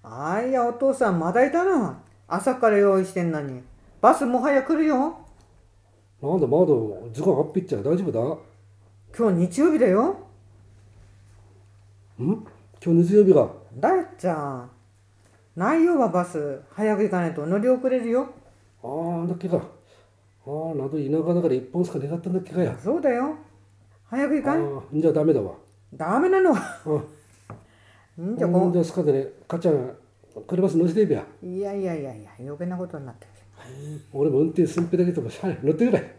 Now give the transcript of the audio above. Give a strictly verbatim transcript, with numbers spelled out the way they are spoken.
あいや、お父さんまだいたの。朝から用意してんのに。バスもはや来るよ。 なんだまだ時間あっぴっちゃ大丈夫だ。ん今日日曜日だよ。 今日日曜日が。 だっちゃん。内容はバス。早く行かないと乗り遅れるよ。 ああだっけか。ああなど田舎だから一本しか願ったんだっけかや。 そうだよ。早く行あかん。 あじゃあダメだわ。 ダメなの。 あんじゃこほんじゃすかでねかっちゃん車乗せていべや。 いやいやいやいや、余計なことになってる。 俺も運転すんぺだけとかしゃあない乗ってくれ。